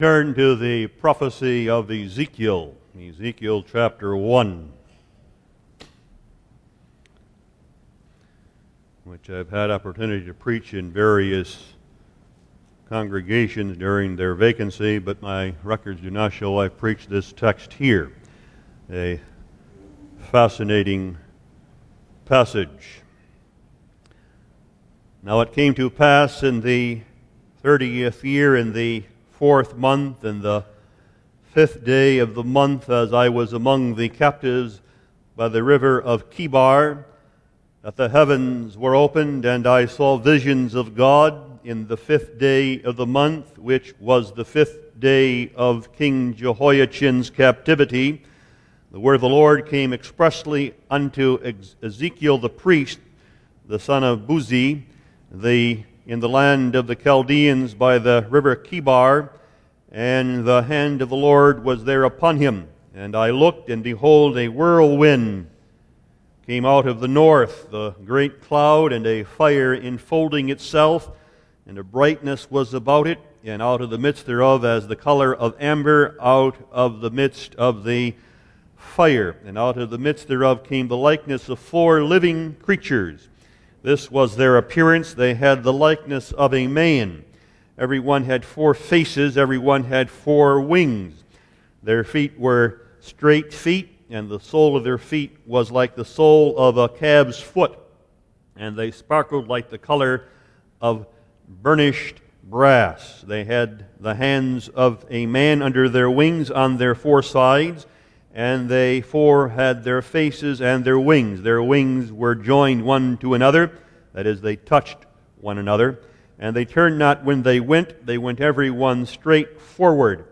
Turn to the prophecy of Ezekiel, Ezekiel chapter 1, which I've had opportunity to preach in various congregations during their vacancy, but my records do not show I've preached this text here. A fascinating passage. Now it came to pass in the 30th year, in the 4th month, and the 5th day of the month, as I was among the captives by the river of Chebar, that the heavens were opened, and I saw visions of God in the 5th day of the month, which was the 5th day of King Jehoiachin's captivity. The word of the Lord came expressly unto Ezekiel the priest, the son of Buzi, in the land of the Chaldeans by the river Chebar, and the hand of the Lord was there upon him. And I looked, and behold, a whirlwind came out of the north, the great cloud, and a fire enfolding itself, and a brightness was about it, and out of the midst thereof as the color of amber, out of the midst of the fire. And out of the midst thereof came the likeness of 4 living creatures. This was their appearance. They had the likeness of a man. Every one had 4 faces. Every one had 4 wings. Their feet were straight feet, and the sole of their feet was like the sole of a calf's foot. And they sparkled like the color of burnished brass. They had the hands of a man under their wings on their 4 sides, and they 4 had their faces and their wings. Their wings were joined one to another, that is, they touched one another. And they turned not when they went every one straight forward.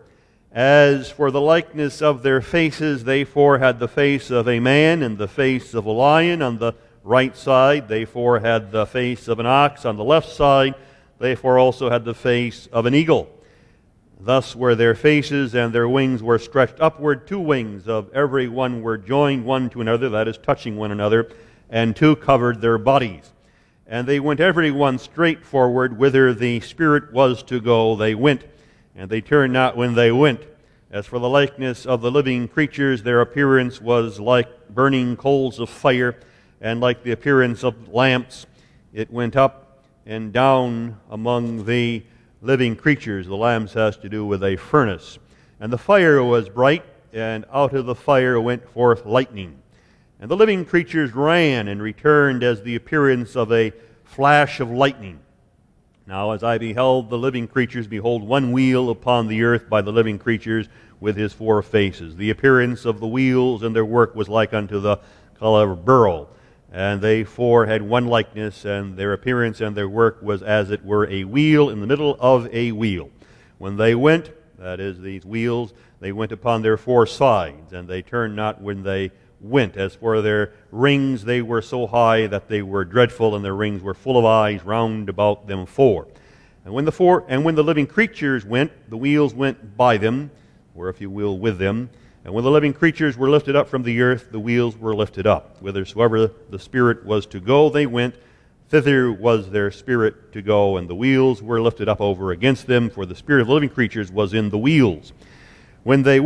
As for the likeness of their faces, they 4 had the face of a man and the face of a lion on the right side. They 4 had the face of an ox on the left side. They 4 also had the face of an eagle. Thus were their faces, and their wings were stretched upward. 2 wings of every one were joined one to another, that is, touching one another, and 2 covered their bodies. And they went every one straight forward, whither the Spirit was to go, they went, and they turned not when they went. As for the likeness of the living creatures, their appearance was like burning coals of fire, and like the appearance of lamps. It went up and down among the living creatures. The lamps has to do with a furnace. And the fire was bright, and out of the fire went forth lightning. And the living creatures ran and returned as the appearance of a flash of lightning. Now as I beheld the living creatures, behold, one wheel upon the earth by the living creatures with his 4 faces. The appearance of the wheels and their work was like unto the color of beryl. And they 4 had one likeness, and their appearance and their work was as it were a wheel in the middle of a wheel. When they went, that is, these wheels, they went upon their 4 sides, and they turned not when they went. As for their rings, they were so high that they were dreadful, and their rings were full of eyes round about them 4. And when the living creatures went, the wheels went by them, or if you will, with them. And when the living creatures were lifted up from the earth, the wheels were lifted up. Whithersoever the Spirit was to go, they went. Thither was their spirit to go, and the wheels were lifted up over against them, for the spirit of the living creatures was in the wheels. When those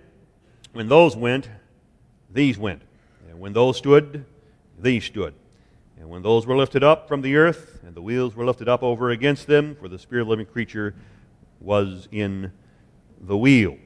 went, these went. And when those stood, these stood. And when those were lifted up from the earth, and the wheels were lifted up over against them, for the spirit of the living creature was in the wheel.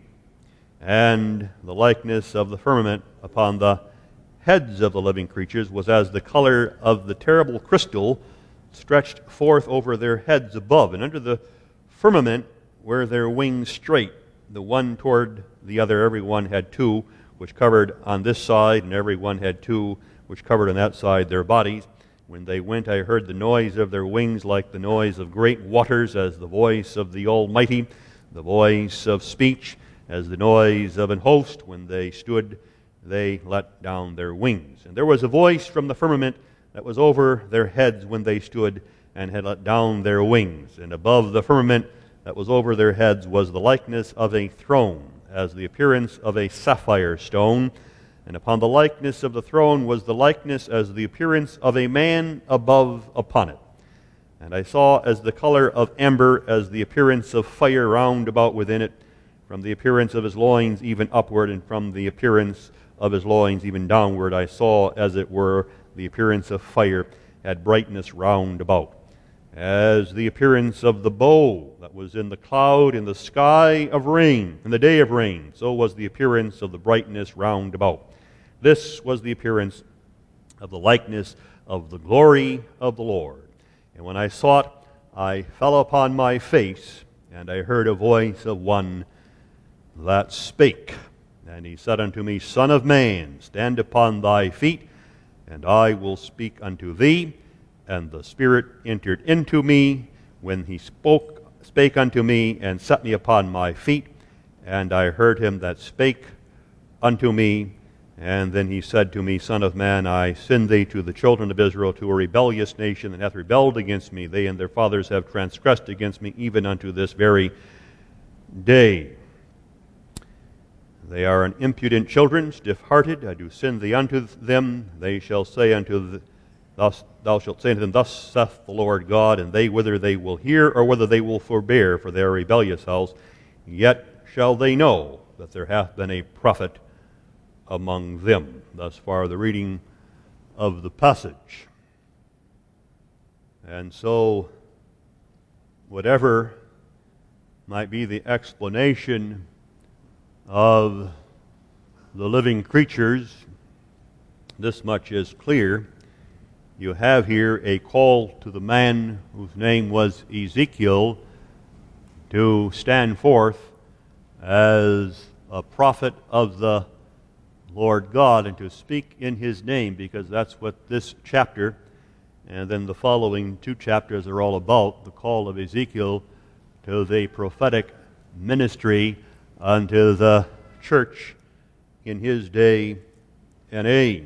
And the likeness of the firmament upon the heads of the living creatures was as the color of the terrible crystal stretched forth over their heads above. And under the firmament were their wings straight, the one toward the other. Every one had 2, which covered on this side, and every one had 2, which covered on that side their bodies. When they went, I heard the noise of their wings like the noise of great waters, as the voice of the Almighty, the voice of speech, as the noise of an host. When they stood, they let down their wings. And there was a voice from the firmament that was over their heads when they stood and had let down their wings. And above the firmament that was over their heads was the likeness of a throne, as the appearance of a sapphire stone. And upon the likeness of the throne was the likeness as the appearance of a man above upon it. And I saw as the color of amber, as the appearance of fire round about within it. from the appearance of his loins even upward, and from the appearance of his loins even downward, I saw, as it were, the appearance of fire at brightness round about. As the appearance of the bow that was in the cloud in the sky of rain, in the day of rain, so was the appearance of the brightness round about. This was the appearance of the likeness of the glory of the Lord. And when I saw it, I fell upon my face, and I heard a voice of one that spake. And he said unto me, Son of man, stand upon thy feet, and I will speak unto thee. And the Spirit entered into me when he spake unto me, and set me upon my feet. And I heard him that spake unto me. And then he said to me, Son of man, I send thee to the children of Israel, to a rebellious nation that hath rebelled against me. They and their fathers have transgressed against me, even unto this very day. They are an impudent children, stiff-hearted. I do send thee unto them. They shall say unto thou shalt say unto them, Thus saith the Lord God, and they, whether they will hear or whether they will forbear, for they are a rebellious house, yet shall they know that there hath been a prophet among them. Thus far the reading of the passage. And so, whatever might be the explanation of the living creatures, this much is clear. You have here a call to the man whose name was Ezekiel to stand forth as a prophet of the Lord God and to speak in his name, because that's what this chapter and then the following two chapters are all about, the call of Ezekiel to the prophetic ministry unto the church in his day and age.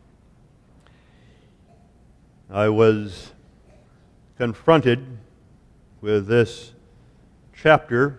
I was confronted with this chapter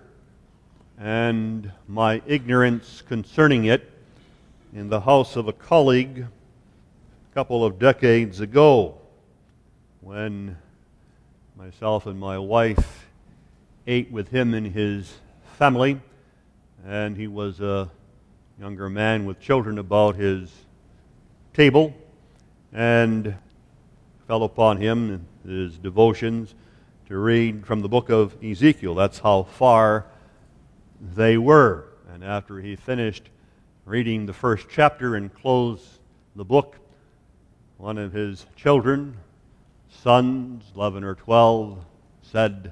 and my ignorance concerning it in the house of a colleague a couple of decades ago, when myself and my wife ate with him and his family, and he was a younger man with children about his table, and fell upon him in his devotions to read from the book of Ezekiel. That's how far they were. And after he finished reading the first chapter and closed the book, one of his children, sons, 11 or 12, said,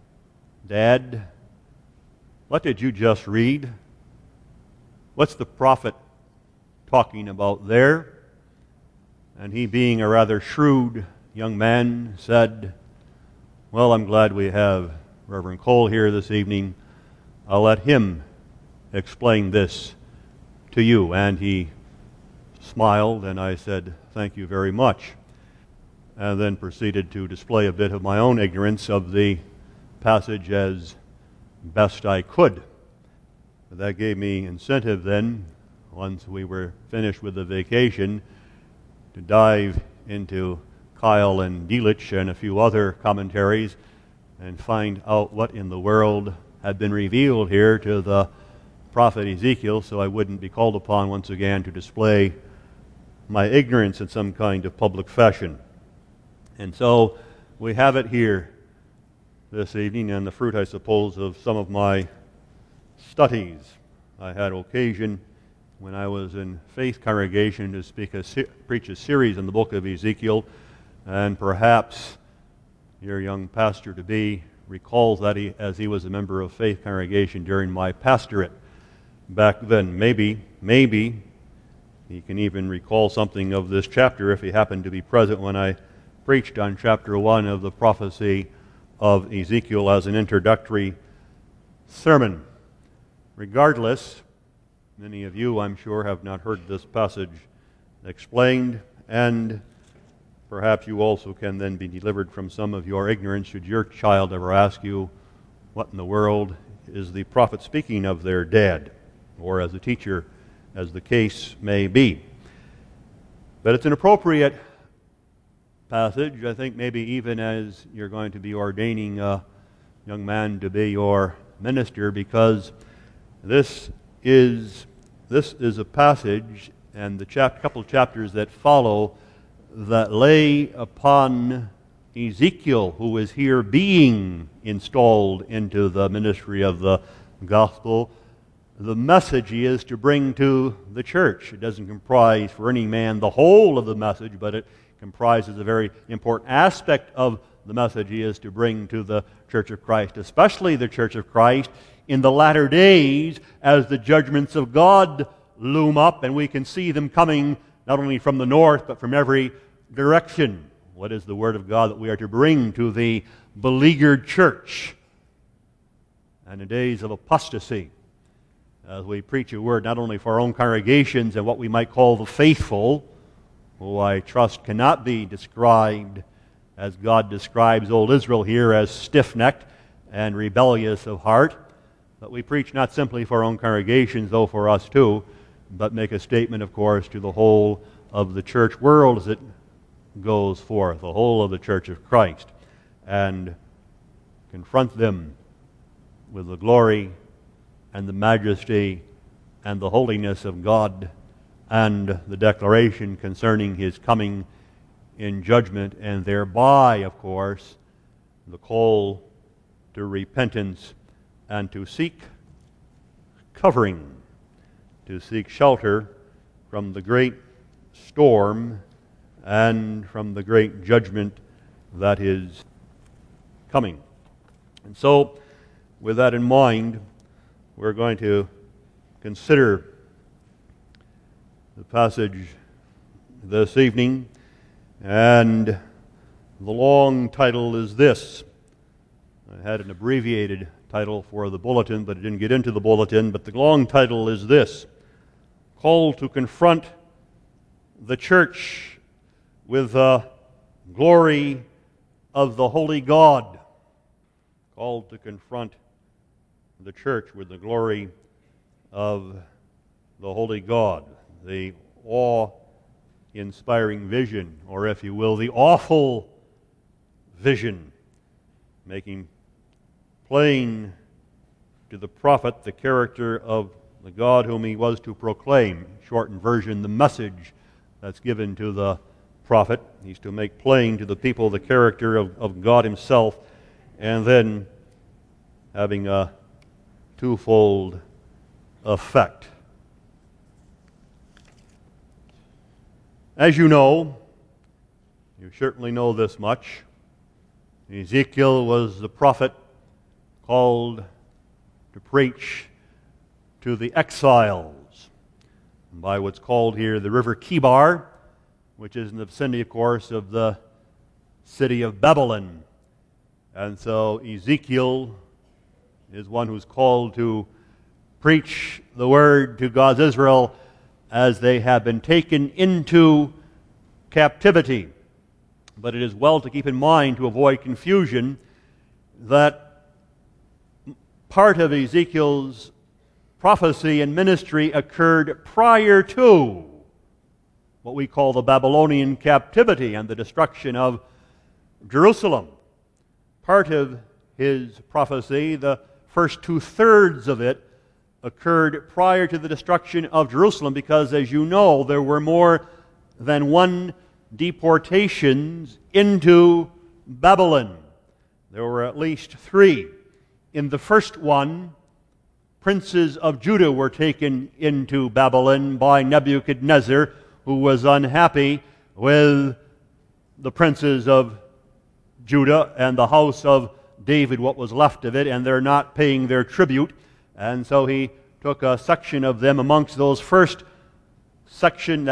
Dad, what did you just read? What's the prophet talking about there? And he, being a rather shrewd young man, said, Well, I'm glad we have Reverend Cole here this evening. I'll let him explain this to you. And he smiled, and I said, Thank you very much. And then proceeded to display a bit of my own ignorance of the passage as best I could. But that gave me incentive then, once we were finished with the vacation, to dive into Kyle and Delitzsch and a few other commentaries and find out what in the world had been revealed here to the prophet Ezekiel, so I wouldn't be called upon once again to display my ignorance in some kind of public fashion. And so we have it here this evening, and the fruit, I suppose, of some of my studies. I had occasion when I was in Faith Congregation to preach a series in the book of Ezekiel, and perhaps your young pastor-to-be recalls that as he was a member of Faith Congregation during my pastorate back then. Maybe he can even recall something of this chapter if he happened to be present when I preached on chapter 1 of the prophecy of Ezekiel as an introductory sermon. Regardless, many of you, I'm sure, have not heard this passage explained, and perhaps you also can then be delivered from some of your ignorance should your child ever ask you, what in the world is the prophet speaking of their dad, or as a teacher, as the case may be. But it's an appropriate passage, I think, maybe even as you're going to be ordaining a young man to be your minister, because This is a passage and the couple of chapters that follow that lay upon Ezekiel, who is here being installed into the ministry of the gospel, the message he is to bring to the church. It doesn't comprise for any man the whole of the message, but it comprises a very important aspect of the message he is to bring to the Church of Christ, especially the Church of Christ in the latter days as the judgments of God loom up and we can see them coming not only from the north but from every direction. What is the Word of God that we are to bring to the beleaguered church and in days of apostasy? As we preach a word not only for our own congregations and what we might call the faithful, who I trust cannot be described as God describes old Israel here as stiff-necked and rebellious of heart, but we preach not simply for our own congregations, though for us too, but make a statement, of course, to the whole of the church world as it goes forth, the whole of the Church of Christ, and confront them with the glory and the majesty and the holiness of God and the declaration concerning His coming in judgment, and thereby, of course, the call to repentance and to seek covering, to seek shelter from the great storm and from the great judgment that is coming. And so, with that in mind, we're going to consider the passage this evening, and the long title is this. I had an abbreviated title for the bulletin, but it didn't get into the bulletin, but the long title is this: Call to Confront the Church with the Glory of the Holy God. Called to confront the church with the glory of the Holy God. The awe-inspiring vision, or if you will, the awful vision, making plain to the prophet the character of the God whom he was to proclaim. Shortened version, the message that's given to the prophet. He's to make plain to the people the character of God Himself, and then having a twofold effect. As you know, you certainly know this much, Ezekiel was the prophet called to preach to the exiles by what's called here the river Chebar, which is in the vicinity, of course, of the city of Babylon. And so Ezekiel is one who's called to preach the word to God's Israel as they have been taken into captivity. But it is well to keep in mind, to avoid confusion, that part of Ezekiel's prophecy and ministry occurred prior to what we call the Babylonian captivity and the destruction of Jerusalem. Part of his prophecy, the first two-thirds of it, occurred prior to the destruction of Jerusalem because, as you know, there were more than one deportations into Babylon. There were at least three. In the first one, princes of Judah were taken into Babylon by Nebuchadnezzar, who was unhappy with the princes of Judah and the house of David, what was left of it, and they're not paying their tribute. And so he took a section of them amongst those first section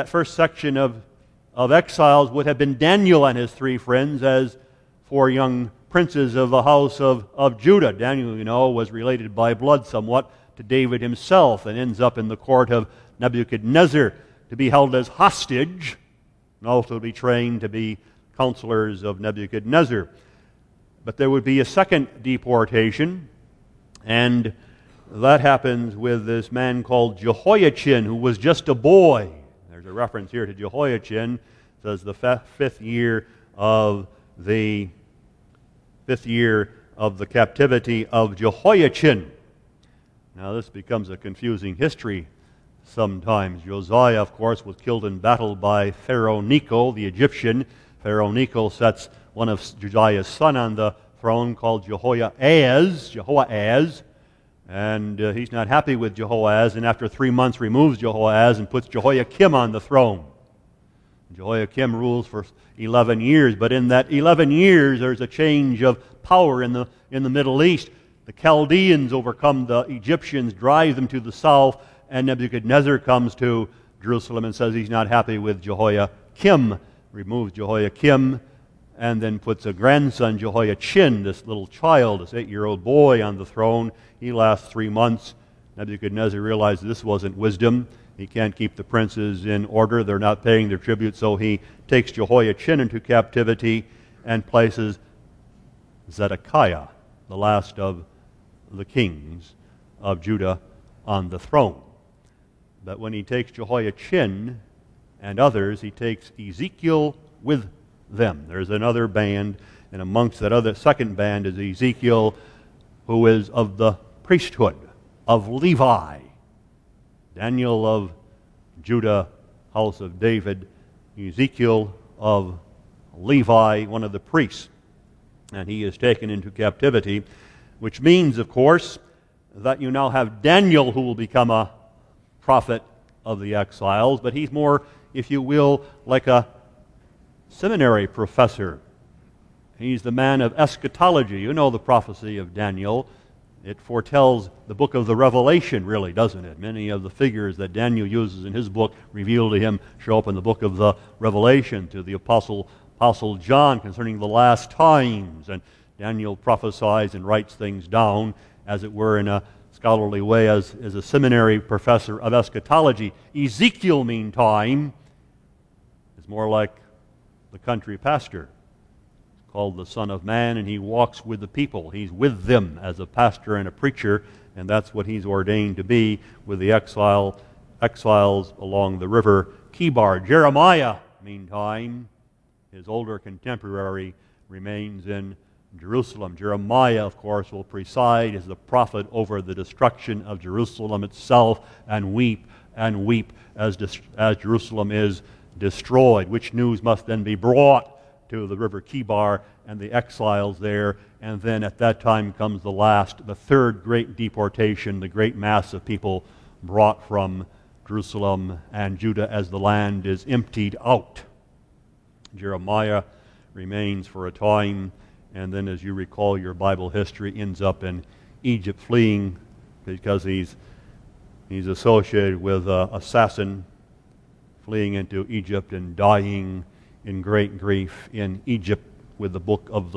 of exiles would have been Daniel and his three friends as four young princes of the house of Judah. Daniel, you know, was related by blood somewhat to David himself and ends up in the court of Nebuchadnezzar to be held as hostage and also to be trained to be counselors of Nebuchadnezzar. But there would be a second deportation, and that happens with this man called Jehoiachin, who was just a boy. There's a reference here to Jehoiachin. It says the fifth year of the captivity of Jehoiachin. Now this becomes a confusing history sometimes. Josiah, of course, was killed in battle by Pharaoh Necho, the Egyptian. Pharaoh Necho sets one of Josiah's son on the throne called Jehoahaz, and he's not happy with Jehoahaz, and after 3 months removes Jehoahaz and puts Jehoiakim on the throne. Jehoiakim rules for 11 years, but in that 11 years there's a change of power in the Middle East. The Chaldeans overcome the Egyptians, drive them to the south, and Nebuchadnezzar comes to Jerusalem and says he's not happy with Jehoiakim, removes Jehoiakim, and then puts a grandson, Jehoiachin, this little child, this 8-year-old boy, on the throne. He lasts 3 months. Nebuchadnezzar realizes this wasn't wisdom. He can't keep the princes in order. They're not paying their tribute, so he takes Jehoiachin into captivity and places Zedekiah, the last of the kings of Judah, on the throne. But when he takes Jehoiachin and others, he takes Ezekiel with them. There's another band, and amongst that other second band is Ezekiel, who is of the priesthood of Levi. Daniel of Judah, house of David, Ezekiel of Levi, one of the priests. And he is taken into captivity, which means, of course, that you now have Daniel, who will become a prophet of the exiles, but he's more, if you will, like a seminary professor. He's the man of eschatology. You know the prophecy of Daniel. It foretells the book of the Revelation, really, doesn't it? Many of the figures that Daniel uses in his book revealed to him show up in the book of the Revelation to the Apostle John concerning the last times. And Daniel prophesies and writes things down, as it were, in a scholarly way as a seminary professor of eschatology. Ezekiel, meantime, is more like the country pastor. He's called the Son of Man, and he walks with the people. He's with them as a pastor and a preacher, and that's what he's ordained to be with the exiles along the river Kibar. Jeremiah, meantime, his older contemporary, remains in Jerusalem. Jeremiah, of course, will preside as the prophet over the destruction of Jerusalem itself and weep as Jerusalem is destroyed, which news must then be brought to the river Kibar and the exiles there. And then at that time comes the third great deportation, the great mass of people brought from Jerusalem and Judah as the land is emptied out. Jeremiah remains for a time, and then, as you recall your Bible history, ends up in Egypt, fleeing because he's associated with an assassin, fleeing into Egypt and dying in great grief in Egypt with the book of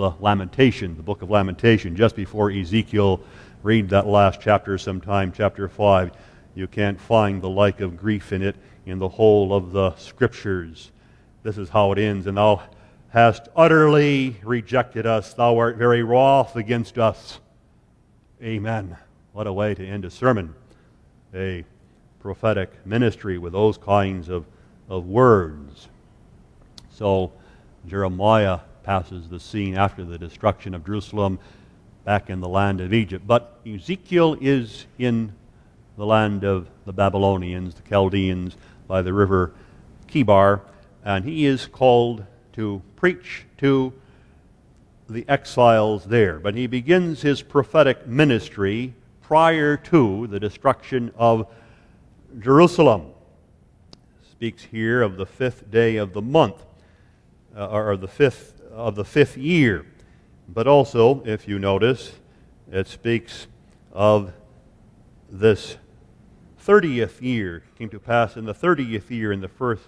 Lamentation. Just before Ezekiel, read that last chapter sometime, chapter 5. You can't find the like of grief in it in the whole of the Scriptures. This is how it ends. And thou hast utterly rejected us. Thou art very wroth against us. Amen. What a way to end a sermon. A prophetic ministry with those kinds of words. So Jeremiah passes the scene after the destruction of Jerusalem back in the land of Egypt. But Ezekiel is in the land of the Babylonians, the Chaldeans, by the river Kibar, and he is called to preach to the exiles there. But he begins his prophetic ministry prior to the destruction of Jerusalem. Speaks here of the 5th day of the month, or the fifth year. But also, if you notice, it speaks of this 30th year. Came to pass in the 30th year in the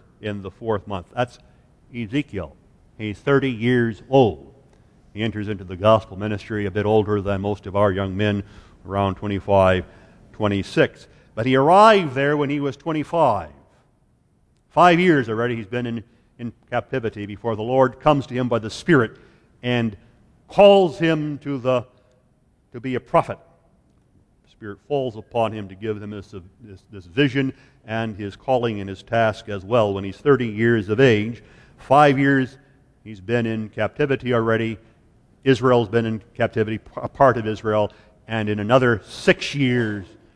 4th month. That's Ezekiel. He's 30 years old. He enters into the gospel ministry a bit older than most of our young men, around 25, 26. But he arrived there when he was 25. 5 years already he's been in captivity before the Lord comes to him by the Spirit and calls him to be a prophet. The Spirit falls upon him to give him this vision and his calling and his task as well when he's 30 years of age. 5 years he's been in captivity already. Israel's been in captivity, a part of Israel, and in another 6 years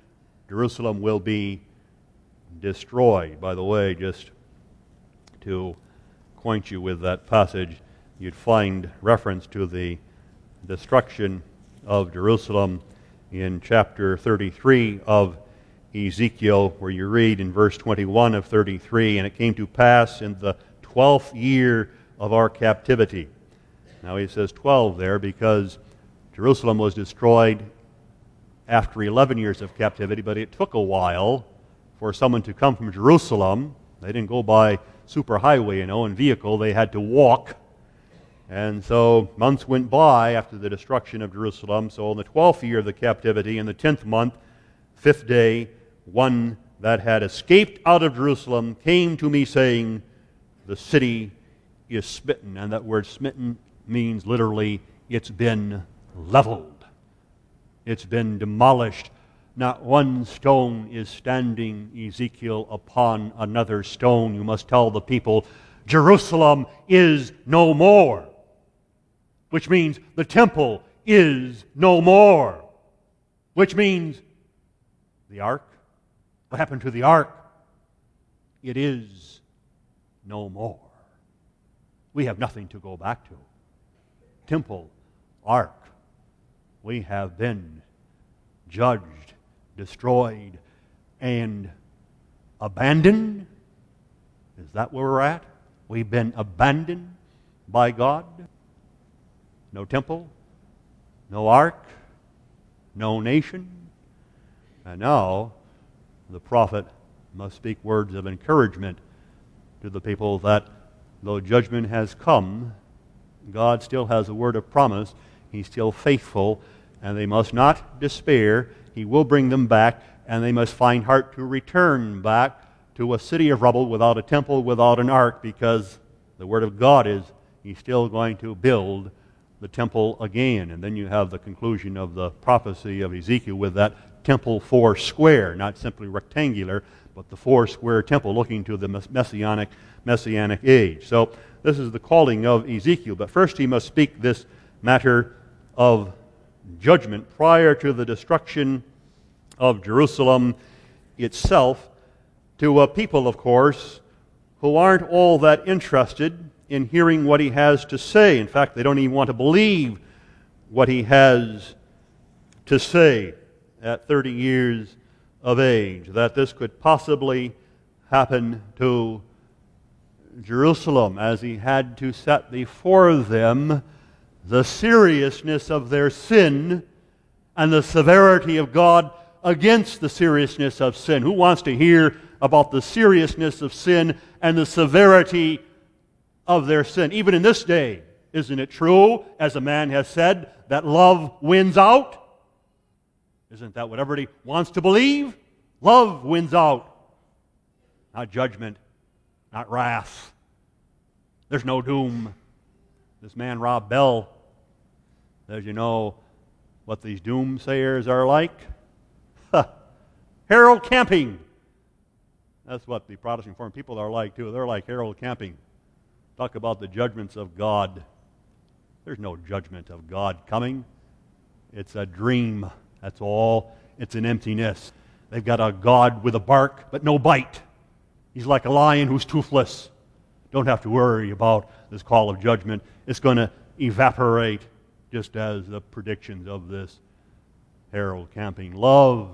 Jerusalem will be destroyed. By the way, just to acquaint you with that passage, you'd find reference to the destruction of Jerusalem in chapter 33 of Ezekiel, where you read in verse 21 of 33, "And it came to pass in the 12th year of our captivity." Now he says 12 there because Jerusalem was destroyed after 11 years of captivity, but it took a while for someone to come from Jerusalem. They didn't go by superhighway, in vehicle. They had to walk. And so months went by after the destruction of Jerusalem. So in the 12th year of the captivity, in the 10th month, 5th day, one that had escaped out of Jerusalem came to me saying, "The city is smitten." And that word smitten means literally, it's been leveled. It's been demolished. Not one stone is standing, Ezekiel, upon another stone. You must tell the people, Jerusalem is no more. Which means the temple is no more. Which means the ark. What happened to the ark? It is no more. We have nothing to go back to. Temple, ark. We have been judged, destroyed, and abandoned. Is that where we're at? We've been abandoned by God. No temple, no ark, no nation. And now the prophet must speak words of encouragement to the people that though judgment has come, God still has a word of promise. He's still faithful, and they must not despair. He will bring them back, and they must find heart to return back to a city of rubble without a temple, without an ark, because the word of God is He's still going to build the temple again. And then you have the conclusion of the prophecy of Ezekiel with that temple four square, not simply rectangular, but the four square temple looking to the messianic age. So this is the calling of Ezekiel. But first he must speak this matter of judgment prior to the destruction of Jerusalem itself to a people, of course, who aren't all that interested in hearing what he has to say. In fact, they don't even want to believe what he has to say at 30 years of age, that this could possibly happen to Jerusalem, as he had to set before them the seriousness of their sin and the severity of God against the seriousness of sin. Who wants to hear about the seriousness of sin and the severity of their sin? Even in this day, isn't it true, as a man has said, that love wins out? Isn't that what everybody wants to believe? Love wins out. Not judgment, not wrath. There's no doom. This man, Rob Bell, says, you know what these doomsayers are like? Harold Camping. That's what the Protestant Reformed people are like, too. They're like Harold Camping. Talk about the judgments of God. There's no judgment of God coming. It's a dream. That's all. It's an emptiness. They've got a God with a bark, but no bite. He's like a lion who's toothless. Don't have to worry about this call of judgment. It's going to evaporate, just as the predictions of this Harold Camping. Love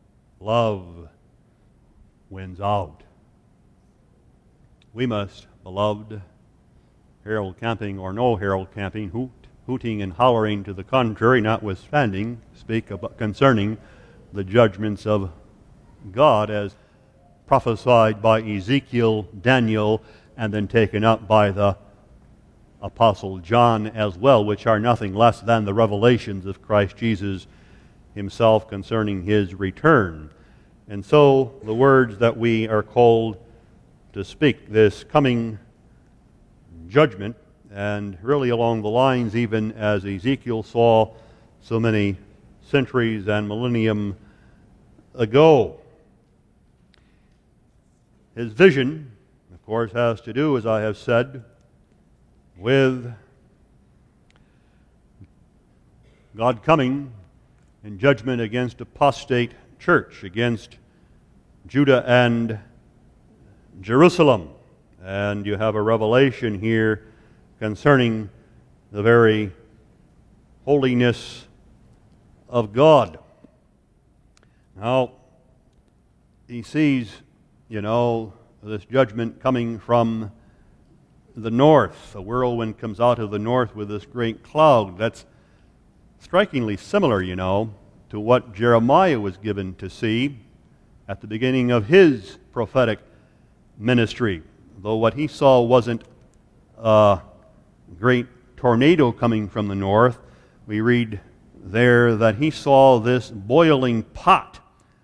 wins out. We must, beloved, Harold Camping or no Harold Camping, hooting and hollering to the contrary notwithstanding, speak about concerning the judgments of God as prophesied by Ezekiel, Daniel, and then taken up by the Apostle John as well, which are nothing less than the revelations of Christ Jesus himself concerning his return. And so the words that we are called to speak, this coming judgment, and really along the lines even as Ezekiel saw so many centuries and millennium ago. His vision, of course, has to do, as I have said, with God coming in judgment against apostate church, against Judah and Jerusalem. And you have a revelation here concerning the very holiness of God. Now, he sees, this judgment coming from the north. A whirlwind comes out of the north with this great cloud. That's strikingly similar, to what Jeremiah was given to see at the beginning of his prophetic ministry. Though what he saw wasn't a great tornado coming from the north, we read there that he saw this boiling pot.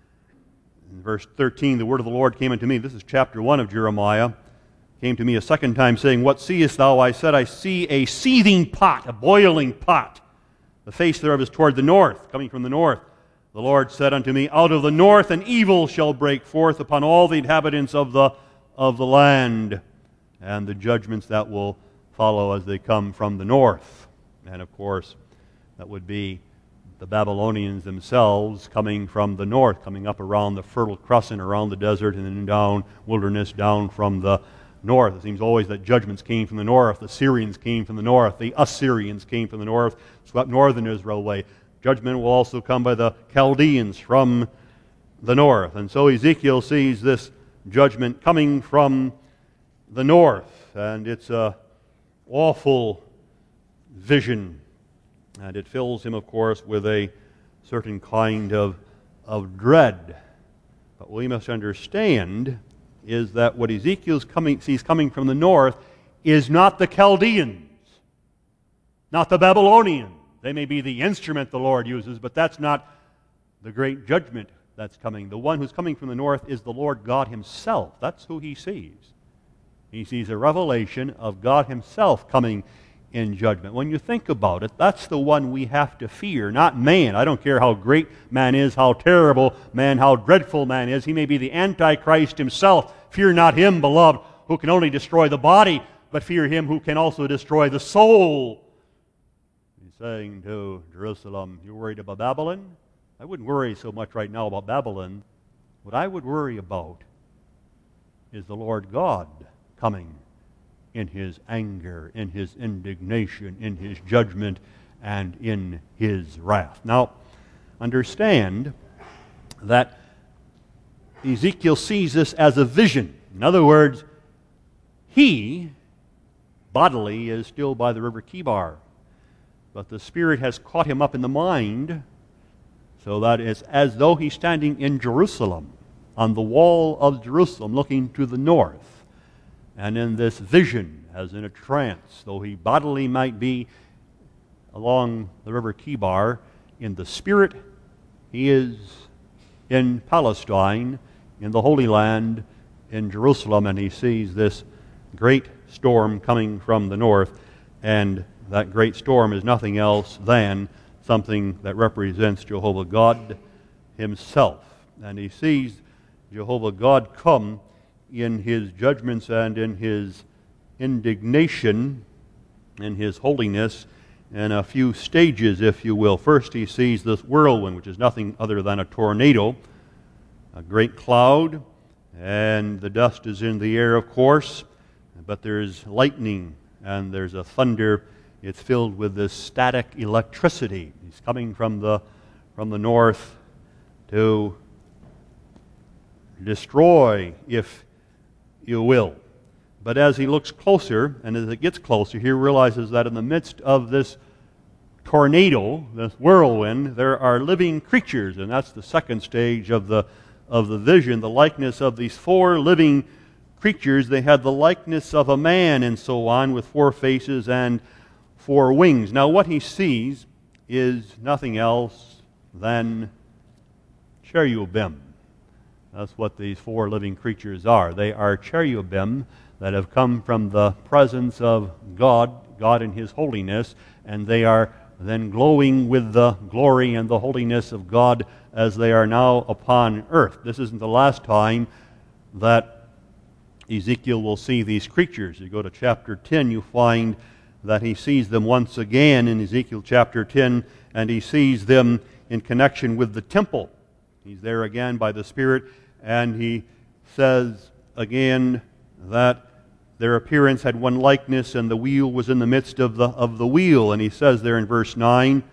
In verse 13, the word of the Lord came unto me. This is chapter 1 of Jeremiah. Came to me a second time, saying, What seest thou? I said, I see a seething pot, a boiling pot. The face thereof is toward the north, coming from the north. The Lord said unto me, Out of the north an evil shall break forth upon all the inhabitants of the land, and the judgments that will follow as they come from the north. And of course, that would be the Babylonians themselves coming from the north, coming up around the Fertile Crescent, around the desert, and then down wilderness, down from the north. It seems always that judgments came from the north. The Syrians came from the north. The Assyrians came from the north, swept northern Israel away. Judgment will also come by the Chaldeans from the north. And so Ezekiel sees this judgment coming from the north. And it's an awful vision. And it fills him, of course, with a certain kind of dread. But what we must understand is that what Ezekiel sees coming from the north is not the Chaldeans, not the Babylonians. They may be the instrument the Lord uses, but that's not the great judgment that's coming. The one who's coming from the north is the Lord God Himself. That's who He sees. He sees a revelation of God Himself coming in judgment. When you think about it, that's the one we have to fear, not man. I don't care how great man is, how terrible man, how dreadful man is. He may be the Antichrist himself. Fear not him, beloved, who can only destroy the body, but fear him who can also destroy the soul. He's saying to Jerusalem, you're worried about Babylon? I wouldn't worry so much right now about Babylon. What I would worry about is the Lord God coming in His anger, in His indignation, in His judgment, and in His wrath. Now, understand that Ezekiel sees this as a vision. In other words, he, bodily, is still by the river Chebar, but the Spirit has caught him up in the mind, so that it's as though he's standing in Jerusalem, on the wall of Jerusalem, looking to the north. And in this vision, as in a trance, though he bodily might be along the river Chebar, in the spirit he is in Palestine, in the Holy Land, in Jerusalem, and he sees this great storm coming from the north, and that great storm is nothing else than something that represents Jehovah God Himself. And he sees Jehovah God come in His judgments and in His indignation, in His holiness, in a few stages, if you will. First, he sees this whirlwind, which is nothing other than a tornado, a great cloud, and the dust is in the air, of course, but there's lightning and there's a thunder. It's filled with this static electricity. He's coming from the north to destroy, if you will. But as he looks closer, and as it gets closer, he realizes that in the midst of this tornado, this whirlwind, there are living creatures, and that's the second stage of the vision, the likeness of these four living creatures. They had the likeness of a man and so on, with four faces and four wings. Now what he sees is nothing else than cherubim. That's what these four living creatures are. They are cherubim that have come from the presence of God in His holiness, and they are then glowing with the glory and the holiness of God as they are now upon earth. This isn't the last time that Ezekiel will see these creatures. You go to chapter 10, you find that he sees them once again in Ezekiel chapter 10, and he sees them in connection with the temple. He's there again by the Spirit, and he says again that their appearance had one likeness, and the wheel was in the midst of the wheel. And he says there in verse 9,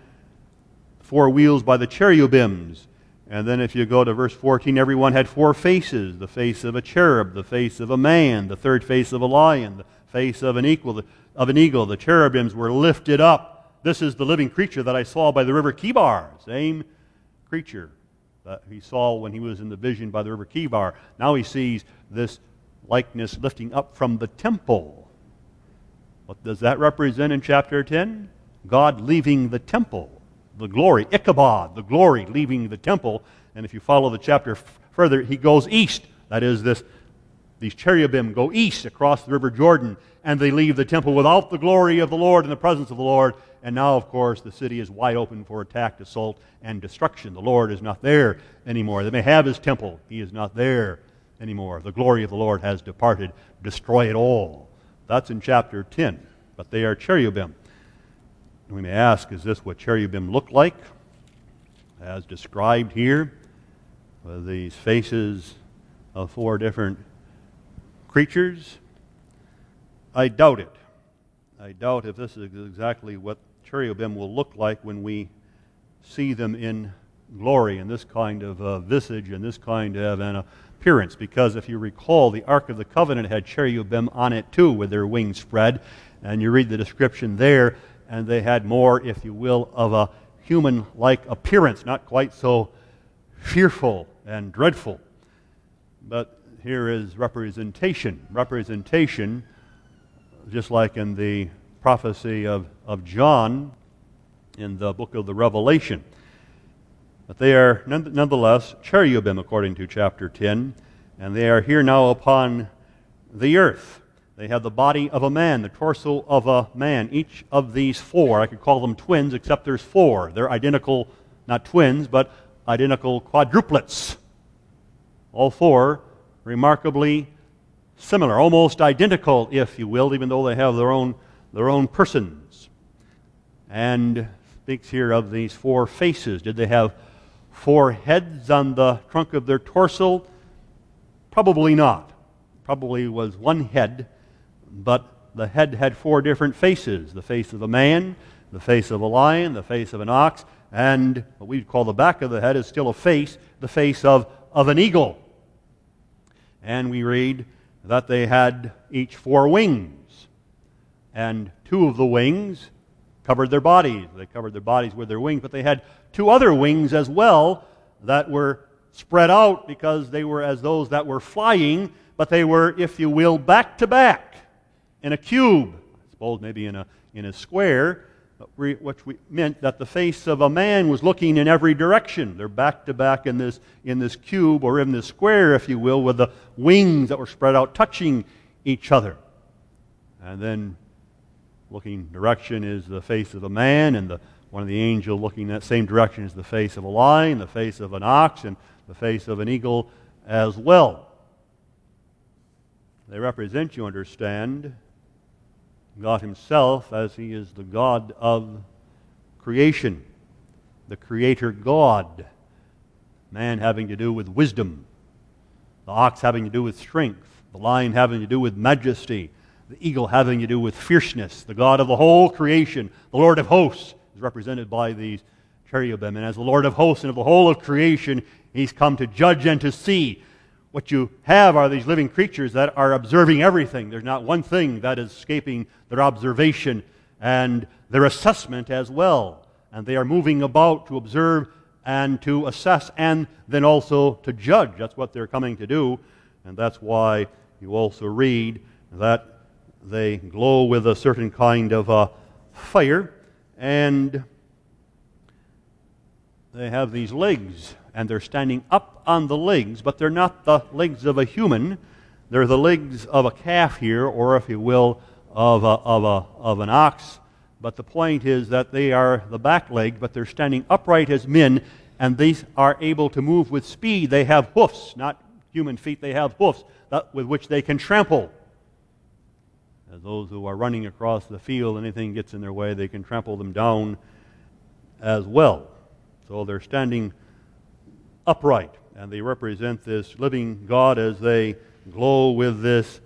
4 wheels by the cherubims. And then if you go to verse 14, everyone had 4 faces: the face of a cherub, the face of a man, the third face of a lion, the face of an eagle. The cherubims were lifted up. This is the living creature that I saw by the river Kibar. Same creature that he saw when he was in the vision by the river Kibar. Now he sees this likeness lifting up from the temple. What does that represent in chapter 10? God leaving the temple. The glory, Ichabod, the glory leaving the temple. And if you follow the chapter further, he goes east. That is, these cherubim go east across the river Jordan, and they leave the temple without the glory of the Lord and the presence of the Lord. And now, of course, the city is wide open for attack, assault, and destruction. The Lord is not there anymore. They may have his temple. He is not there anymore. The glory of the Lord has departed. Destroy it all. That's in chapter 10. But they are cherubim. We may ask, is this what cherubim look like, as described here, with these faces of 4 different creatures? I doubt it. I doubt if this is exactly what cherubim will look like when we see them in glory, in this kind of visage, and this kind of an appearance. Because if you recall, the Ark of the Covenant had cherubim on it too, with their wings spread, and you read the description there, and they had more, if you will, of a human-like appearance, not quite so fearful and dreadful. But here is representation. Representation, just like in the prophecy of John in the book of the Revelation. But they are nonetheless cherubim, according to chapter 10, and they are here now upon the earth. They have the body of a man, the torso of a man. Each of these 4, I could call them twins, except there's 4. They're identical, not twins, but identical quadruplets. All 4 remarkably similar, almost identical, if you will, even though they have their own persons. And speaks here of these 4 faces. Did they have 4 heads on the trunk of their torso? Probably not. Probably was 1 head. But the head had 4 different faces: the face of a man, the face of a lion, the face of an ox, and what we'd call the back of the head is still a face, the face of an eagle. And we read that they had each 4 wings, and 2 of the wings covered their bodies. They covered their bodies with their wings, but they had 2 other wings as well that were spread out because they were as those that were flying, but they were, if you will, back to back in a cube. I suppose maybe in a square, which meant that the face of a man was looking in every direction. They're back to back in this cube, or in this square, if you will, with the wings that were spread out touching each other. And then looking direction is the face of a man, and one of the angels looking that same direction is the face of a lion, the face of an ox, and the face of an eagle as well. They represent, you understand, God himself, as he is the God of creation, the Creator God. Man having to do with wisdom, the ox having to do with strength, the lion having to do with majesty, the eagle having to do with fierceness. The God of the whole creation, the Lord of hosts, is represented by these cherubim. And as the Lord of hosts and of the whole of creation, he's come to judge and to see. What you have are these living creatures that are observing everything. There's not one thing that is escaping their observation and their assessment as well. And they are moving about to observe and to assess and then also to judge. That's what they're coming to do. And that's why you also read that they glow with a certain kind of fire, and they have these legs, and they're standing up on the legs, but they're not the legs of a human. They're the legs of a calf here, or if you will, of an ox. But the point is that they are the back leg, but they're standing upright as men, and these are able to move with speed. They have hoofs, not human feet. They have hoofs with which they can trample. As those who are running across the field, anything gets in their way, they can trample them down as well. So they're standing upright. And they represent this living God as they glow with this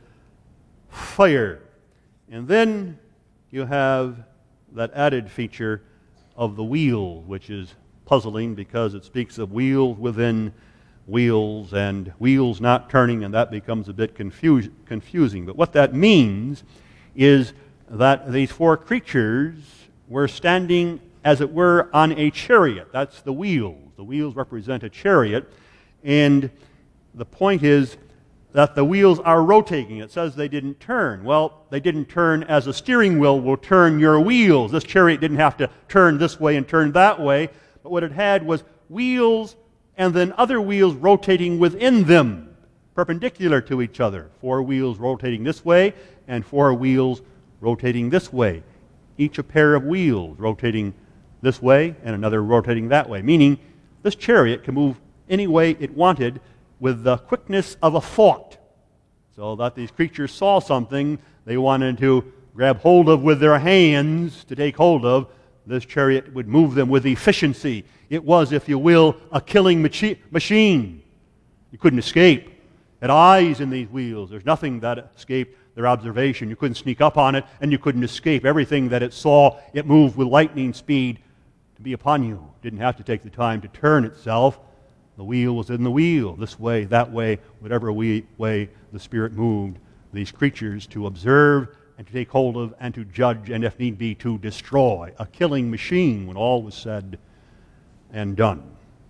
fire. And then you have that added feature of the wheel, which is puzzling because it speaks of wheels within wheels and wheels not turning, and that becomes a bit confusing. But what that means is that these four creatures were standing, as it were, on a chariot. That's the wheels. The wheels represent a chariot, and the point is that the wheels are rotating. It says they didn't turn. Well, they didn't turn as a steering wheel will turn your wheels. This chariot didn't have to turn this way and turn that way, but what it had was wheels and then other wheels rotating within them, perpendicular to each other. Four wheels rotating this way and four wheels rotating this way. Each a pair of wheels rotating this way and another rotating that way, meaning this chariot can move any way it wanted with the quickness of a thought. So that these creatures saw something they wanted to grab hold of with their hands to take hold of, this chariot would move them with efficiency. It was, if you will, a killing machine. You couldn't escape. It had eyes in these wheels. There's nothing that escaped their observation. You couldn't sneak up on it, and you couldn't escape. Everything that it saw, it moved with lightning speed to be upon you. It didn't have to take the time to turn itself. The wheel was in the wheel, this way, that way, whatever way the Spirit moved these creatures to observe and to take hold of and to judge and, if need be, to destroy. A killing machine when all was said and done.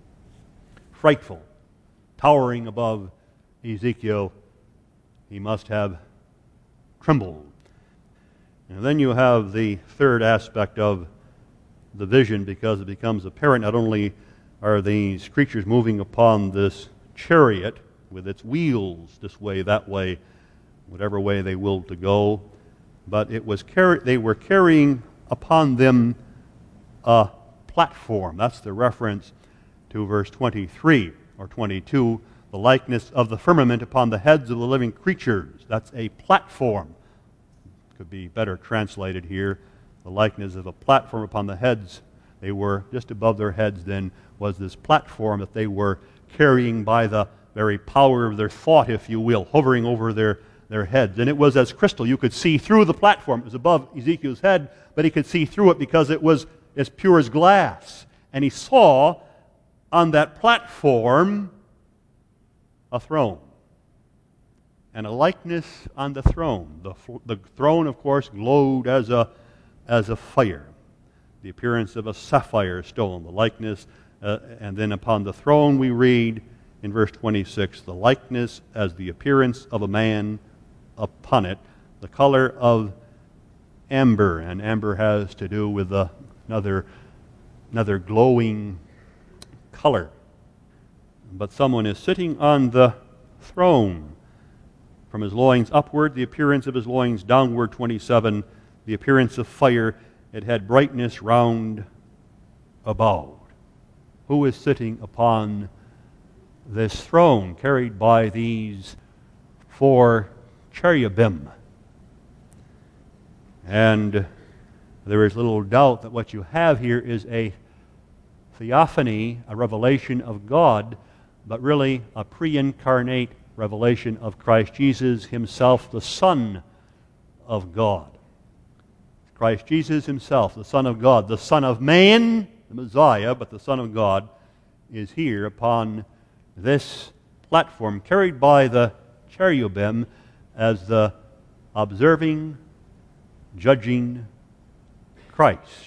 Frightful, towering above Ezekiel, he must have trembled. And then you have the third aspect of the vision, because it becomes apparent not only are these creatures moving upon this chariot with its wheels this way, that way, whatever way they willed to go, but it was they were carrying upon them a platform. That's the reference to verse 23 or 22, the likeness of the firmament upon the heads of the living creatures. That's a platform. Could be better translated here. The likeness of a platform upon the heads. They were just above their heads then was this platform that they were carrying by the very power of their thought, if you will, hovering over their heads. And it was as crystal. You could see through the platform. It was above Ezekiel's head, but he could see through it because it was as pure as glass. And he saw on that platform a throne and a likeness on the throne. The throne, of course, glowed as a fire. The appearance of a sapphire stone, the likeness, and then upon the throne we read in verse 26, the likeness as the appearance of a man upon it, the color of amber, and amber has to do with another glowing color. But someone is sitting on the throne. From his loins upward, the appearance of his loins downward, 27, the appearance of fire. It had brightness round about. Who is sitting upon this throne carried by these four cherubim? And there is little doubt that what you have here is a theophany, a revelation of God, but really a pre-incarnate revelation of Christ Jesus himself, the Son of God. Christ Jesus himself, the Son of God, the Son of Man, the Messiah, but the Son of God, is here upon this platform carried by the cherubim as the observing, judging Christ.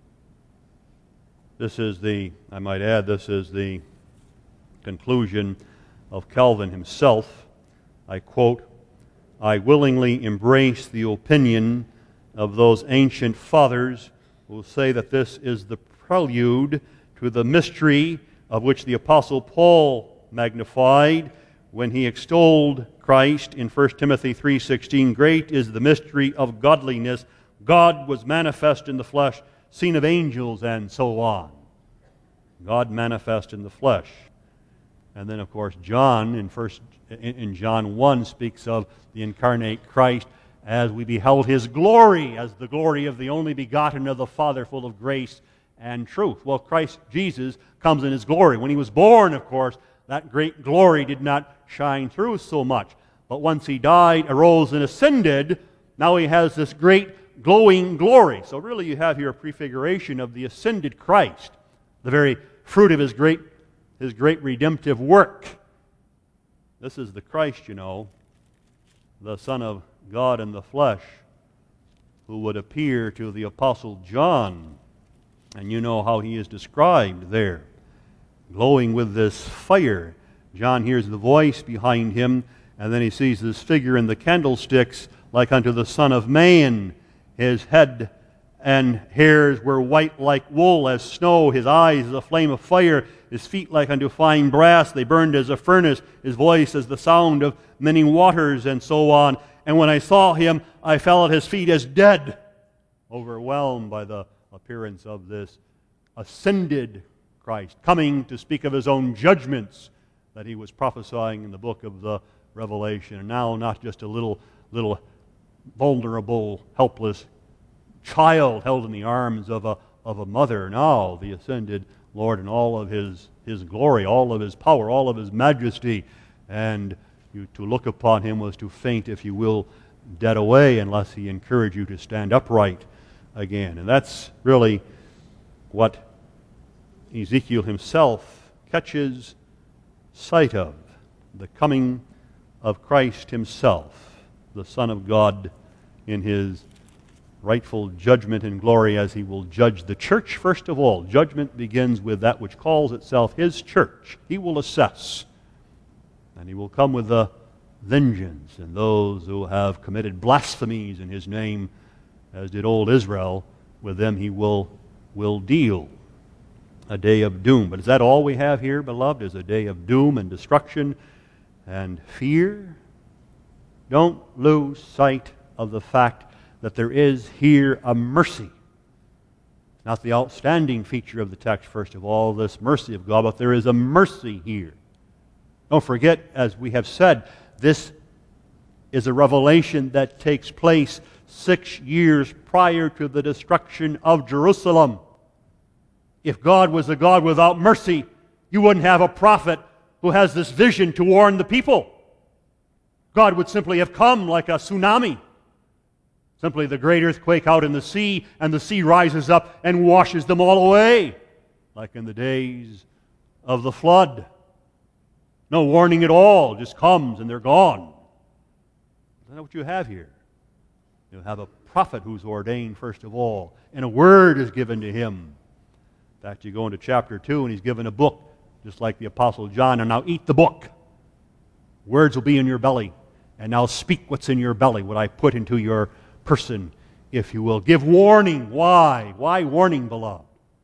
This is I might add, this is the conclusion of Calvin himself. I quote, "I willingly embrace the opinion of those ancient fathers who say that this is the prelude to the mystery of which the Apostle Paul magnified when he extolled Christ in 1 Timothy 3:16. Great is the mystery of godliness. God was manifest in the flesh, seen of angels, and so on." God manifest in the flesh. And then, of course, John in John 1 speaks of the incarnate Christ as we beheld his glory, as the glory of the only begotten of the Father, full of grace and truth. Well, Christ Jesus comes in His glory. When He was born, of course, that great glory did not shine through so much. But once He died, arose, and ascended, now He has this great glowing glory. So really you have here a prefiguration of the ascended Christ, the very fruit of His great redemptive work. This is the Christ, you know, the Son of God in the flesh, who would appear to the Apostle John. And you know how he is described there, glowing with this fire. John hears the voice behind him, and then he sees this figure in the candlesticks like unto the Son of Man. His head and hairs were white like wool as snow, his eyes as a flame of fire, his feet like unto fine brass, they burned as a furnace, his voice as the sound of many waters, and so on. And when I saw him, I fell at his feet as dead, overwhelmed by the appearance of this ascended Christ, coming to speak of His own judgments that He was prophesying in the book of the Revelation. And now not just a little vulnerable, helpless child held in the arms of a mother. Now the ascended Lord in all of His glory, all of His power, all of His majesty. And to look upon Him was to faint, if you will, dead away, unless He encouraged you to stand upright again. And that's really what Ezekiel himself catches sight of, the coming of Christ Himself, the Son of God, in His rightful judgment and glory as He will judge the church. First of all, judgment begins with that which calls itself His church. He will assess, and He will come with a vengeance, and those who have committed blasphemies in His name, as did old Israel, with them He will deal. A day of doom. But is that all we have here, beloved? Is a day of doom and destruction and fear? Don't lose sight of the fact that there is here a mercy. Not the outstanding feature of the text, first of all, this mercy of God, but there is a mercy here. Don't forget, as we have said, this is a revelation that takes place 6 years prior to the destruction of Jerusalem. If God was a God without mercy, you wouldn't have a prophet who has this vision to warn the people. God would simply have come like a tsunami. Simply the great earthquake out in the sea, and the sea rises up and washes them all away, like in the days of the flood. No warning at all, just comes and they're gone. Isn't that what you have here? You have a prophet who's ordained first of all, and a word is given to him. In fact, you go into chapter 2 and he's given a book, just like the Apostle John, and now eat the book. Words will be in your belly, and now speak what's in your belly, what I put into your person, if you will. Give warning. Why? Why warning, beloved?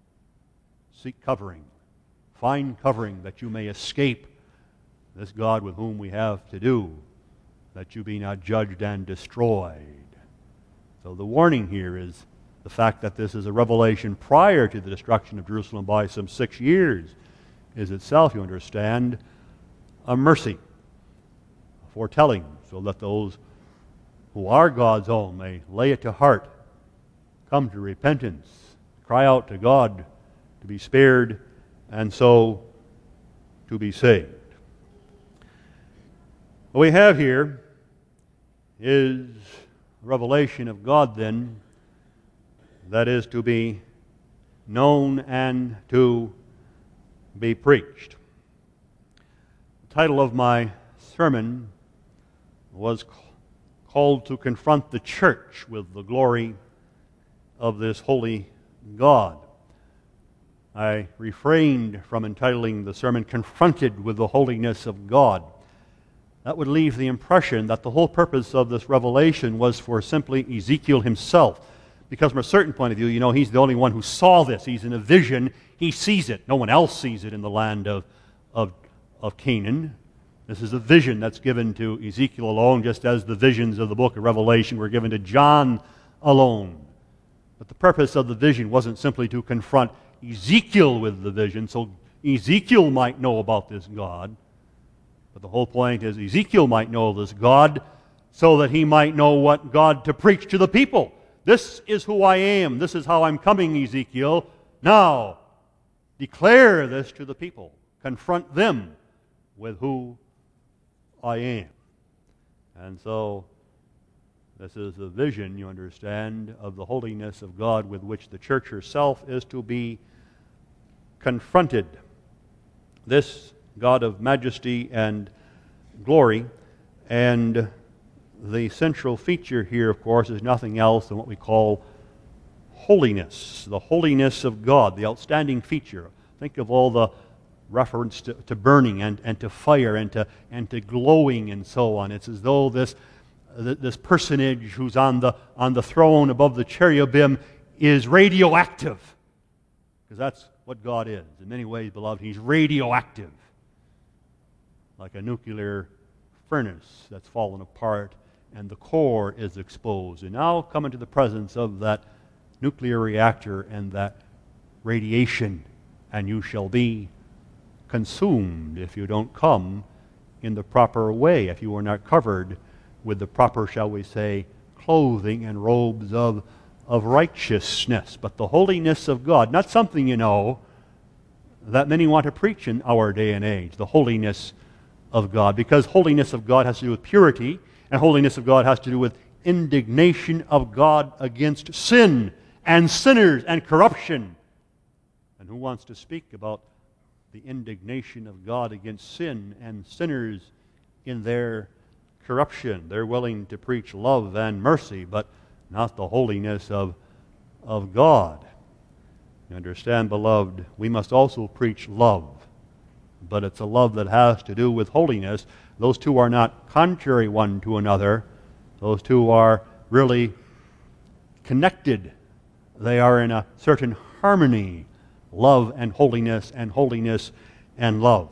Seek covering. Find covering that you may escape this God with whom we have to do, that you be not judged and destroyed. So the warning here is the fact that this is a revelation prior to the destruction of Jerusalem by some 6 years is itself, you understand, a mercy, a foretelling, so that those who are God's own may lay it to heart, come to repentance, cry out to God to be spared, and so to be saved. What we have here is a revelation of God, then, that is to be known and to be preached. The title of my sermon was called to confront the church with the glory of this holy God. I refrained from entitling the sermon Confronted with the Holiness of God. That would leave the impression that the whole purpose of this revelation was for simply Ezekiel himself. Because from a certain point of view, you know, he's the only one who saw this. He's in a vision. He sees it. No one else sees it in the land of Canaan. This is a vision that's given to Ezekiel alone, just as the visions of the book of Revelation were given to John alone. But the purpose of the vision wasn't simply to confront Ezekiel with the vision, so Ezekiel might know about this God. But the whole point is Ezekiel might know this God so that he might know what God to preach to the people. This is who I am. This is how I'm coming, Ezekiel. Now, declare this to the people. Confront them with who I am. And so, this is a vision, you understand, of the holiness of God with which the church herself is to be confronted. This God of majesty and glory, and the central feature here, of course, is nothing else than what we call holiness. The holiness of God, the outstanding feature. Think of all the reference to burning and to fire and to glowing and so on. It's as though this personage who's on the throne above the cherubim is radioactive. Because that's what God is. In many ways, beloved, He's radioactive. Like a nuclear furnace that's fallen apart and the core is exposed. And now come into the presence of that nuclear reactor and that radiation, and you shall be consumed if you don't come in the proper way, if you are not covered with the proper, shall we say, clothing and robes of righteousness. But the holiness of God, not something, that many want to preach in our day and age, the holiness of God, because holiness of God has to do with purity, and holiness of God has to do with indignation of God against sin and sinners and corruption. And who wants to speak about the indignation of God against sin and sinners in their corruption? They're willing to preach love and mercy, but not the holiness of God. You understand, beloved, we must also preach love, but it's a love that has to do with holiness. Those two are not contrary one to another. Those two are really connected. They are in a certain harmony, love and holiness and love.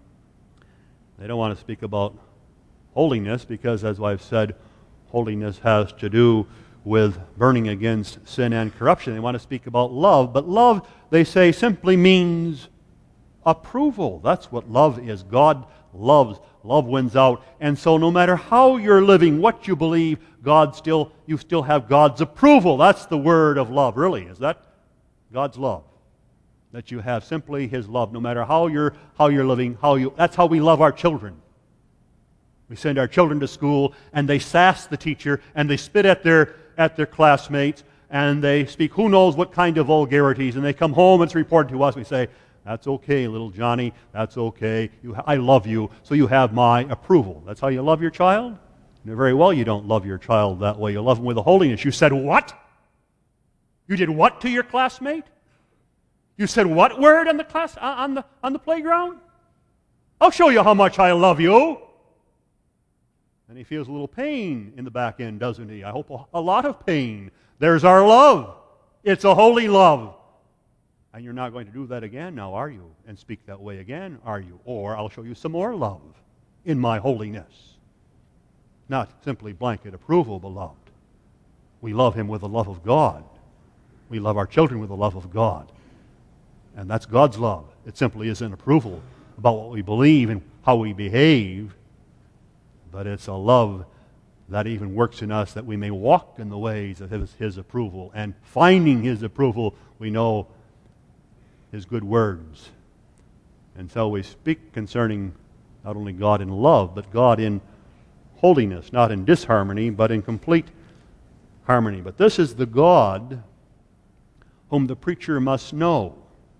They don't want to speak about holiness because, as I've said, holiness has to do with burning against sin and corruption. They want to speak about love, but love, they say, simply means approval. That's what love is. God loves. Love wins out. And so no matter how you're living, what you believe, you still have God's approval. That's the word of love, really. Is that God's love? That you have simply His love, no matter how you're living, that's how we love our children. We send our children to school, and they sass the teacher, and they spit at their classmates, and they speak who knows what kind of vulgarities, and they come home and it's reported to us. We say, "That's okay, little Johnny, that's okay. I love you, so you have my approval." That's how you love your child? Very well, you don't love your child that way. You love him with a holiness. You said what? You did what to your classmate? You said what word on the playground? I'll show you how much I love you. And he feels a little pain in the back end, doesn't he? I hope a lot of pain. There's our love. It's a holy love. And you're not going to do that again now, are you? And speak that way again, are you? Or I'll show you some more love in my holiness. Not simply blanket approval, beloved. We love Him with the love of God. We love our children with the love of God. And that's God's love. It simply isn't approval about what we believe and how we behave, but it's a love that even works in us that we may walk in the ways of His approval. And finding His approval, we know His good words. And so we speak concerning not only God in love, but God in holiness, not in disharmony, but in complete harmony. But this is the God whom the preacher must know.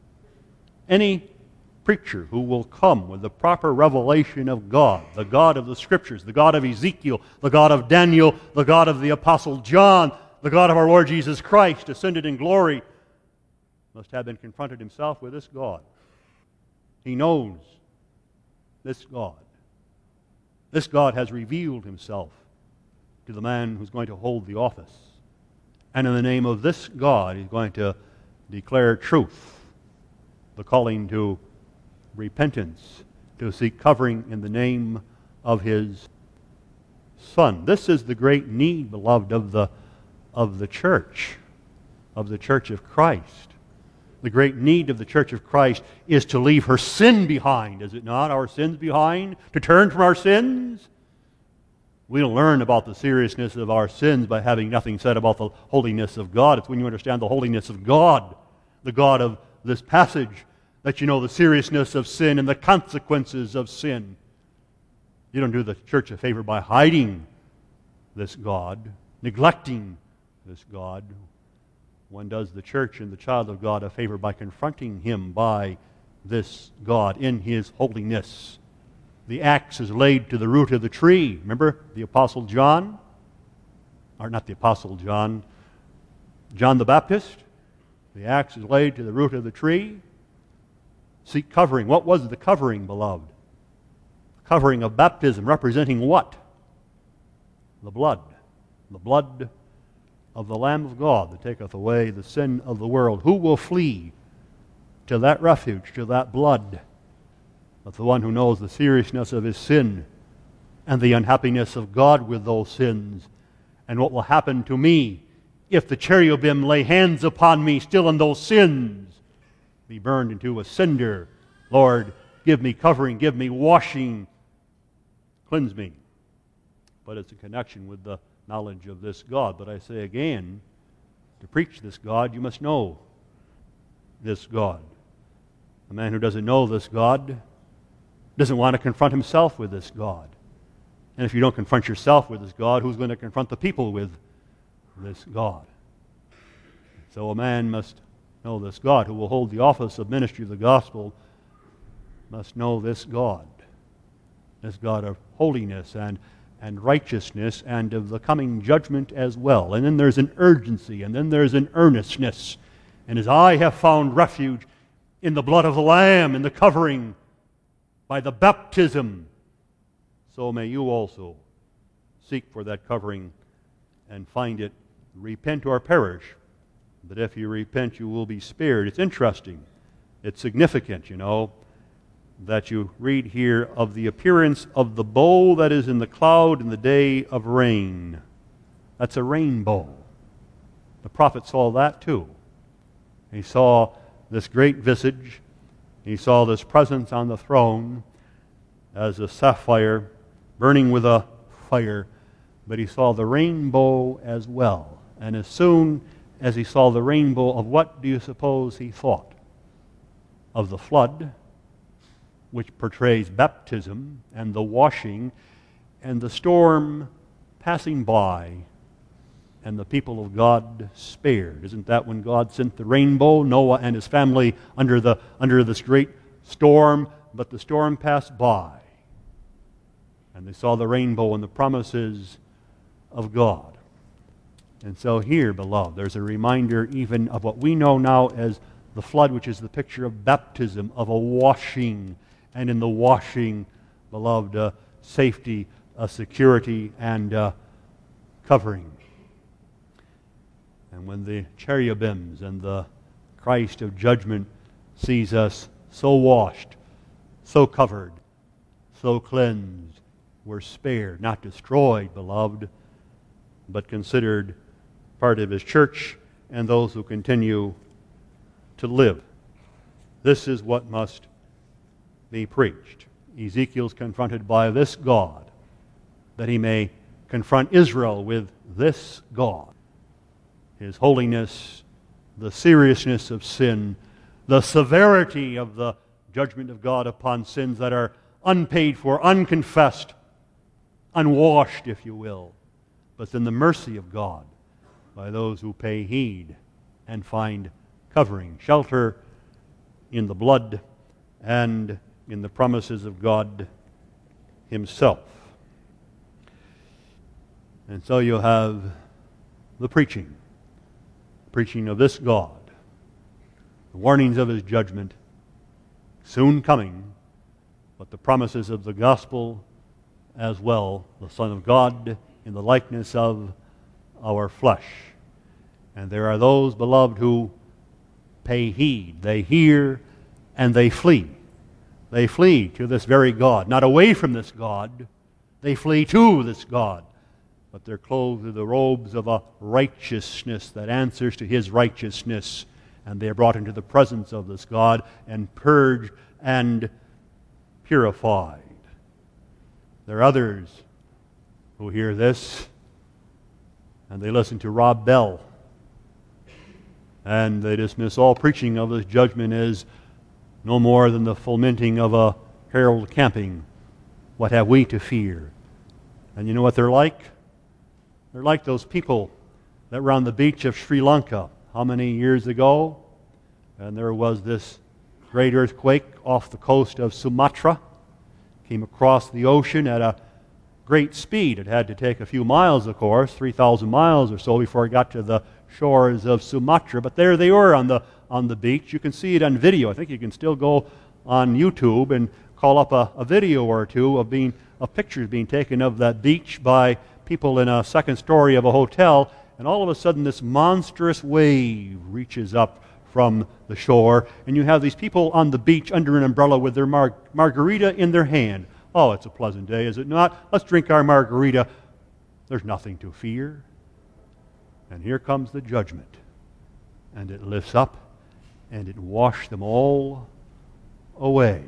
Any preacher who will come with the proper revelation of God, the God of the Scriptures, the God of Ezekiel, the God of Daniel, the God of the Apostle John, the God of our Lord Jesus Christ, ascended in glory, must have been confronted himself with this God. He knows this God. This God has revealed Himself to the man who's going to hold the office. And in the name of this God, He's going to declare truth, the calling to repentance, to seek covering in the name of His Son. This is the great need, beloved, of the church of Christ. The great need of the Church of Christ is to leave her sin behind, is it not? Our sins behind? To turn from our sins? We don't learn about the seriousness of our sins by having nothing said about the holiness of God. It's when you understand the holiness of God, the God this passage that you know the seriousness of sin and the consequences of sin. You don't do the church a favor by hiding this God, neglecting this God. One does the church and the child of God a favor by confronting him by this God in his holiness. The axe is laid to the root of the tree. Remember the Apostle John? Or not the Apostle John, John the Baptist. The axe is laid to the root of the tree. Seek covering. What was the covering, beloved? The covering of baptism representing what? The blood. The blood of the Lamb of God that taketh away the sin of the world. Who will flee to that refuge, to that blood? But the one who knows the seriousness of his sin and the unhappiness of God with those sins, and what will happen to me if the cherubim lay hands upon me still in those sins, be burned into a cinder. Lord, give me covering, give me washing, cleanse me. But it's a connection with the knowledge of this God. But I say again, to preach this God, you must know this God. A man who doesn't know this God doesn't want to confront himself with this God. And if you don't confront yourself with this God, who's going to confront the people with this God? So a man must know this God. Who will hold the office of ministry of the gospel must know this God of holiness and righteousness and of the coming judgment as well. And then there's an urgency, and then there's an earnestness. And as I have found refuge in the blood of the Lamb, in the covering by the baptism, so may you also seek for that covering and find it. Repent or perish. But if you repent, you will be spared. It's interesting. It's significant, you know, that you read here of the appearance of the bow that is in the cloud in the day of rain. That's a rainbow. The prophet saw that too. He saw this great visage. He saw this presence on the throne as a sapphire burning with a fire. But he saw the rainbow as well. And as soon as he saw the rainbow, of what do you suppose he thought? Of the flood, which portrays baptism and the washing, and the storm passing by, and the people of God spared. Isn't that when God sent the rainbow? Noah and his family under this great storm, but the storm passed by, and they saw the rainbow and the promises of God. And so here, beloved, there's a reminder even of what we know now as the flood, which is the picture of baptism, of a washing. And in the washing, beloved, safety, security, and covering. And when the cherubims and the Christ of judgment sees us so washed, so covered, so cleansed, we're spared, not destroyed, beloved, but considered part of His church and those who continue to live. This is what must be preached. Ezekiel's confronted by this God, that he may confront Israel with this God. His holiness, the seriousness of sin, the severity of the judgment of God upon sins that are unpaid for, unconfessed, unwashed, if you will, but in the mercy of God by those who pay heed and find covering, shelter in the blood and in the promises of God Himself. And so you have the preaching of this God, the warnings of His judgment, soon coming, but the promises of the gospel as well, the Son of God in the likeness of our flesh. And there are those, beloved, who pay heed. They hear and they flee. They flee to this very God. Not away from this God. They flee to this God. But they're clothed with the robes of a righteousness that answers to His righteousness. And they are brought into the presence of this God and purged and purified. There are others who hear this and they listen to Rob Bell And they dismiss all preaching of this judgment as no more than the fomenting of a herald camping. What have we to fear? And you know what they're like? They're like those people that were on the beach of Sri Lanka how many years ago? And there was this great earthquake off the coast of Sumatra. Came across the ocean at a great speed. It had to take a few miles, of course, 3,000 miles or so before it got to the shores of Sumatra. But there they were on the beach. You can see it on video. I think you can still go on YouTube and call up a video or two of pictures being taken of that beach by people in a second story of a hotel. And all of a sudden this monstrous wave reaches up from the shore, and you have these people on the beach under an umbrella with their margarita in their hand. Oh, it's a pleasant day, is it not? Let's drink our margarita. There's nothing to fear. And here comes the judgment. And it lifts up, and it washed them all away.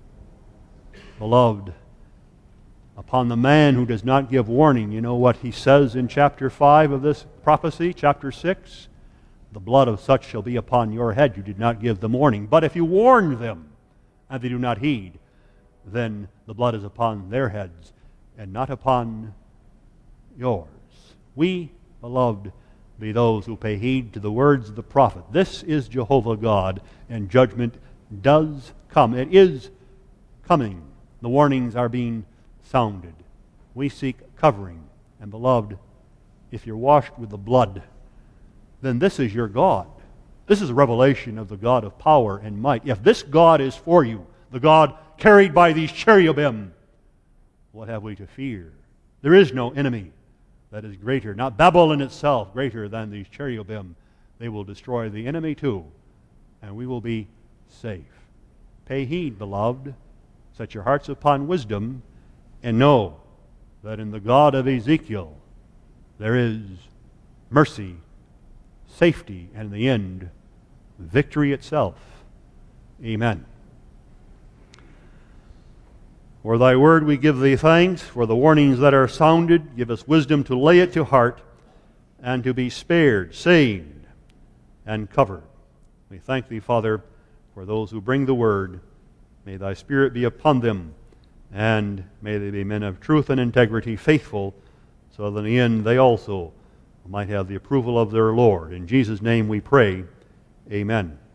Beloved, upon the man who does not give warning, you know what he says in chapter 5 of this prophecy, chapter 6? The blood of such shall be upon your head. You did not give them warning. But if you warn them, and they do not heed, then the blood is upon their heads, and not upon yours. We, beloved, be those who pay heed to the words of the prophet. This is Jehovah God, and judgment does come. It is coming. The warnings are being sounded. We seek covering. And beloved, if you're washed with the blood, then this is your God. This is a revelation of the God of power and might. If this God is for you, the God carried by these cherubim, what have we to fear? There is no enemy that is greater, not Babylon itself, greater than these cherubim. They will destroy the enemy too, and we will be safe. Pay heed, beloved. Set your hearts upon wisdom, and know that in the God of Ezekiel there is mercy, safety, and in the end, victory itself. Amen. For thy word we give thee thanks, for the warnings that are sounded. Give us wisdom to lay it to heart, and to be spared, saved, and covered. We thank thee, Father, for those who bring the word. May thy Spirit be upon them, and may they be men of truth and integrity, faithful, so that in the end they also might have the approval of their Lord. In Jesus' name we pray. Amen.